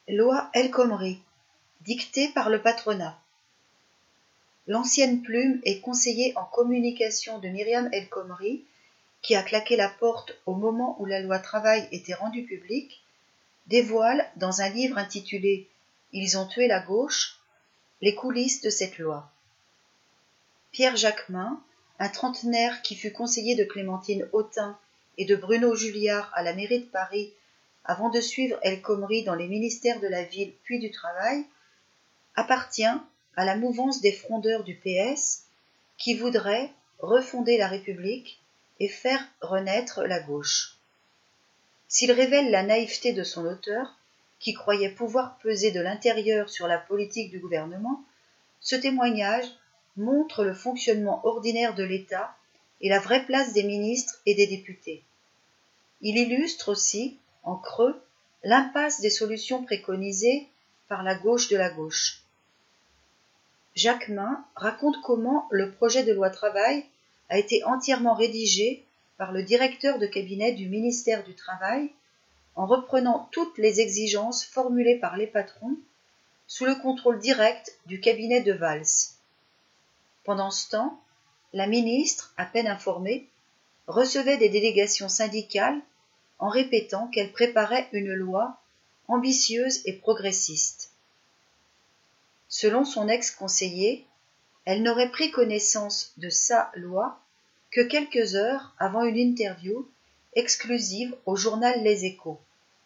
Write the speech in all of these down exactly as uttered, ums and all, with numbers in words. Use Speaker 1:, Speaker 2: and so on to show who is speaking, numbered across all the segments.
Speaker 1: Loi El Khomri, dictée par le patronat. L'ancienne plume et conseiller en communication de Myriam El Khomri, qui a claqué la porte au moment où la loi Travail était rendue publique, dévoile, dans un livre intitulé « Ils ont tué la gauche », les coulisses de cette loi. Pierre Jacquemin, un trentenaire qui fut conseiller de Clémentine Autain et de Bruno Julliard à la mairie de Paris avant de suivre El Khomri dans les ministères de la Ville puis du Travail, appartient à la mouvance des frondeurs du P S qui voudraient refonder la République et faire renaître la gauche. S'il révèle la naïveté de son auteur, qui croyait pouvoir peser de l'intérieur sur la politique du gouvernement, ce témoignage montre le fonctionnement ordinaire de l'État et la vraie place des ministres et des députés. Il illustre aussi, en creux, l'impasse des solutions préconisées par la gauche de la gauche. Jacquemin raconte comment le projet de loi Travail a été entièrement rédigé par le directeur de cabinet du ministère du Travail en reprenant toutes les exigences formulées par les patrons sous le contrôle direct du cabinet de Valls. Pendant ce temps, la ministre, à peine informée, recevait des délégations syndicales en répétant qu'elle préparait une loi ambitieuse et progressiste. Selon son ex-conseiller, elle n'aurait pris connaissance de sa loi que quelques heures avant une interview exclusive au journal Les Échos.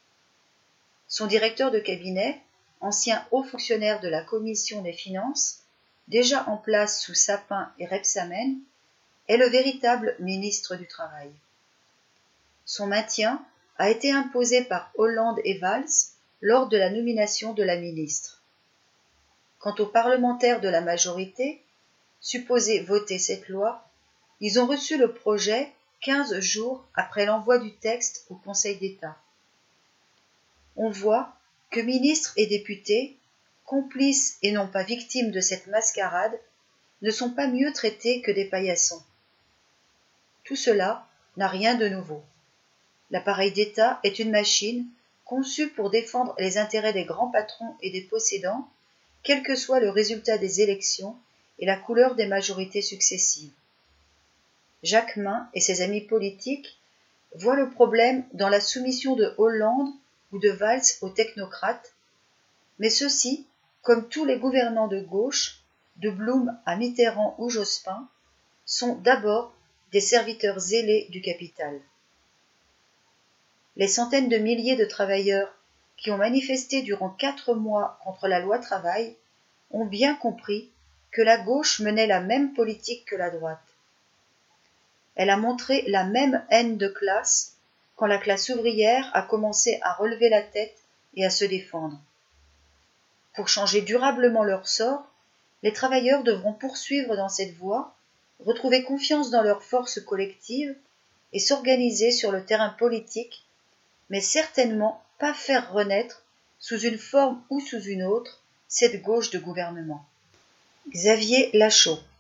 Speaker 1: Son directeur de cabinet, ancien haut fonctionnaire de la commission des finances, déjà en place sous Sapin et Rebsamen, est le véritable ministre du Travail. Son maintien a été imposé par Hollande et Valls lors de la nomination de la ministre. Quant aux parlementaires de la majorité, supposés voter cette loi, ils ont reçu le projet quinze jours après l'envoi du texte au Conseil d'État. On voit que ministres et députés, complices et non pas victimes de cette mascarade, ne sont pas mieux traités que des paillassons. Tout cela n'a rien de nouveau. L'appareil d'État est une machine conçue pour défendre les intérêts des grands patrons et des possédants, quel que soit le résultat des élections et la couleur des majorités successives. Jacquemin et ses amis politiques voient le problème dans la soumission de Hollande ou de Valls aux technocrates, mais ceux-ci, comme tous les gouvernants de gauche, de Blum à Mitterrand ou Jospin, sont d'abord des serviteurs zélés du capital. Les centaines de milliers de travailleurs qui ont manifesté durant quatre mois contre la loi Travail ont bien compris que la gauche menait la même politique que la droite. Elle a montré la même haine de classe quand la classe ouvrière a commencé à relever la tête et à se défendre. Pour changer durablement leur sort, les travailleurs devront poursuivre dans cette voie, retrouver confiance dans leurs forces collectives et s'organiser sur le terrain politique, mais certainement pas faire renaître, sous une forme ou sous une autre, cette gauche de gouvernement. Xavier Lachaud.